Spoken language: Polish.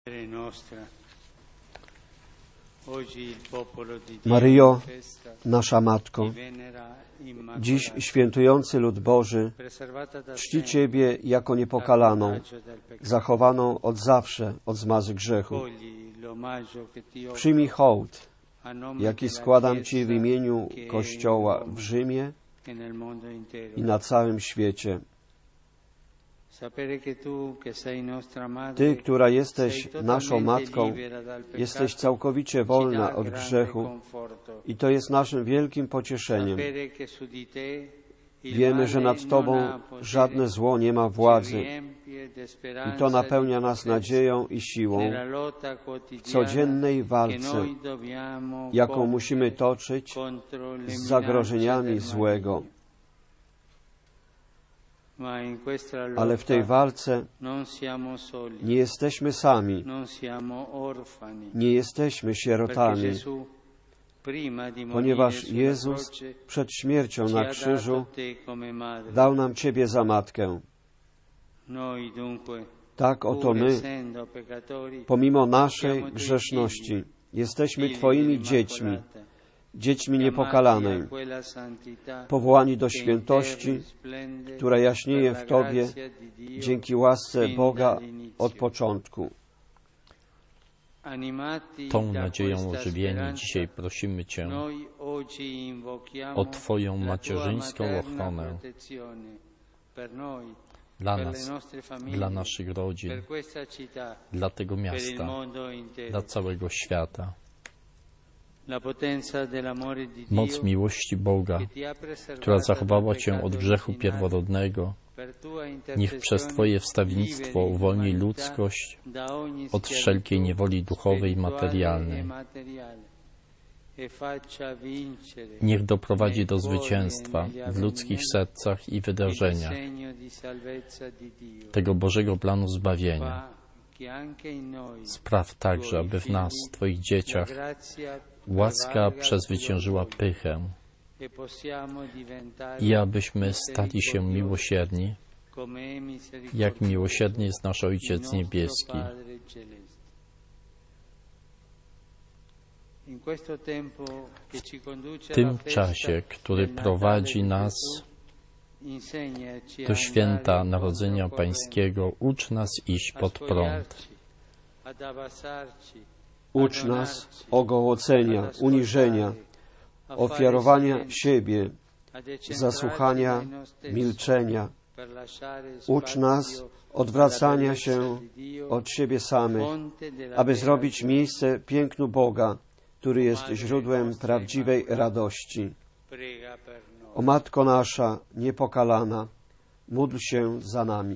Maryjo, nasza Matko, dziś świętujący lud Boży czci Ciebie jako niepokalaną, zachowaną od zawsze od zmazy grzechu. Przyjmij hołd, jaki składam Ci w imieniu Kościoła w Rzymie i na całym świecie. Ty, która jesteś naszą Matką, jesteś całkowicie wolna od grzechu i to jest naszym wielkim pocieszeniem. Wiemy, że nad Tobą żadne zło nie ma władzy i to napełnia nas nadzieją i siłą w codziennej walce, jaką musimy toczyć z zagrożeniami złego. Ale w tej walce nie jesteśmy sami, nie jesteśmy sierotami, ponieważ Jezus przed śmiercią na krzyżu dał nam Ciebie za Matkę. Tak oto my, pomimo naszej grzeszności, jesteśmy Twoimi dziećmi, dziećmi niepokalanej, powołani do świętości, która jaśnieje w Tobie dzięki łasce Boga od początku. Tą nadzieją ożywieni dzisiaj prosimy Cię o Twoją macierzyńską ochronę dla nas, dla naszych rodzin, dla tego miasta, dla całego świata. Moc miłości Boga, która zachowała Cię od grzechu pierworodnego, niech przez Twoje wstawiennictwo uwolni ludzkość od wszelkiej niewoli duchowej i materialnej. Niech doprowadzi do zwycięstwa w ludzkich sercach i wydarzeniach tego Bożego planu zbawienia. Spraw także, aby w nas, Twoich dzieciach, łaska przezwyciężyła pychę i abyśmy stali się miłosierni, jak miłosierny jest nasz Ojciec Niebieski. W tym czasie, który prowadzi nas do święta Narodzenia Pańskiego, ucz nas iść pod prąd. Ucz nas ogołocenia, uniżenia, ofiarowania siebie, zasłuchania, milczenia. Ucz nas odwracania się od siebie samych, aby zrobić miejsce pięknu Boga, który jest źródłem prawdziwej radości. O Matko nasza niepokalana, módl się za nami.